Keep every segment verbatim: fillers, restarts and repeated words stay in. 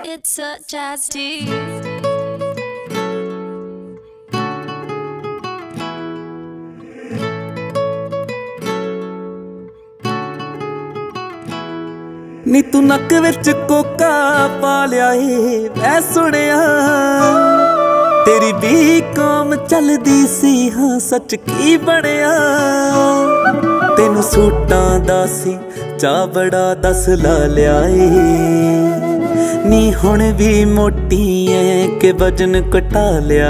It's such as tea. नी तू नक विच Coca पा लिया ए मैं सुनिया तेरी भी कौम चलदी सी हाँ सच की बनिया तेनू सूटां दा सी चा बड़ा दस ला लिया ए नी हुण भी मोटी है के वजन घटा लिया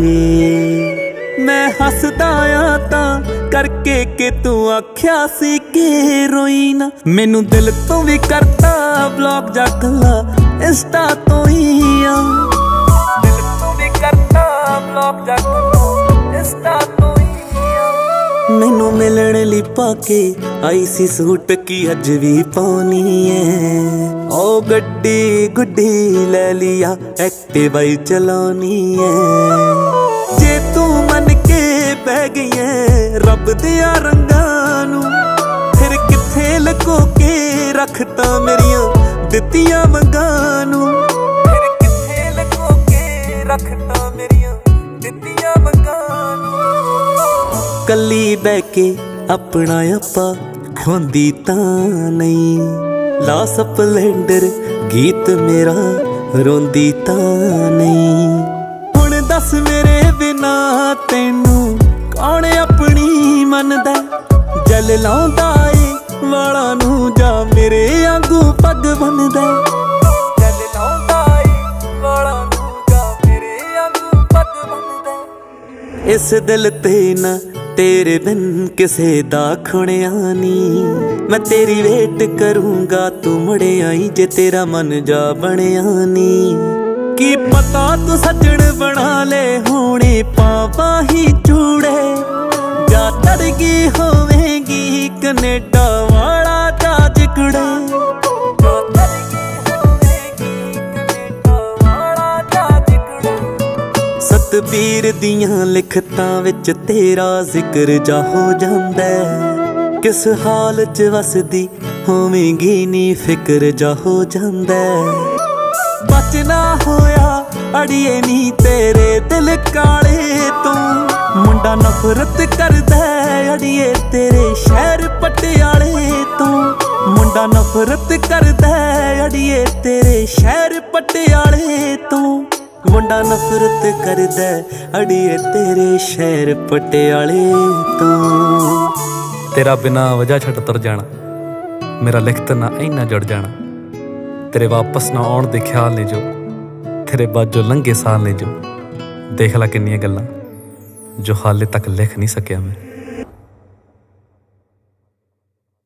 ए मैं हसदा आ तां करके के तू आख्या सी के रोई ना मैनू दिल तो भी करता ब्लॉक जाखला इंस्टा तो ही आ दिल तो भी करता ब्लॉक जाखला इंस्टा तो ही आ मैनू मिलण लई पाके आई सी सूट की अज भी पाउनी है ओ गड्डी गुड्डी ले लिया एक्टिवा ही चलानी है जे तू मन के पै गई है रब दिया रंगां नू फिर किथे लको के रखता मेरिया दित्तियां मंगां नू फिर किथे लको के रखता मेरिया दित्तियां मंगां नू कल्ली बह के अपना आपा खोंदी तां नहीं ला स्पलेंडर गीत मेरा रोंदी तां नहीं हुण दस मेरे बिना तेनू कौन अपनी मनदा जल लाउंदा ए वाला नू जा मेरे आंगू पग बनदा जल लाउंदा ए वाला नू जा मेरे आंगू पग बनदा इस दिल ते ना तेरे बिन किसे दा खुणिया नी मैं तेरी वेट करूंगा तू मुड़े आई जे तेरा मन जा बनिया नी की पता तू सजण बना ले होने पावा ही चूड़े जा तड़गी होवेगी कनेडा वाला जा जिकड़े जा तड़गी होवेगी कनेडा वाला जा जिकड़े सतबीर दियां लिखतां विच तेरा जिक्र जा हो जांदा किस हाल च वसदी होवेगी नी फिक्र जा हो जांदा बचना होया अड़िए नी तेरे दिल काले तू मुंडा नफरत करदा अड़िए तेरे शहर पटियाले तू मुंडा नफरत करदा अड़िए तेरे शहर पटियाले तू मुंडा नफरत करदा अड़िए तेरे शहर पटियाले तू तेरा बिना वजह छट तुर जाना मेरा लिखत ना इन्ना जुड़ जाना तेरे वापस ना आउण दे ख्याल ने जो तेरे बाजो लंघे साल ने जो देख ला किन्नियां गल्लां जो हाले तक लिख नहीं सकिया मैं।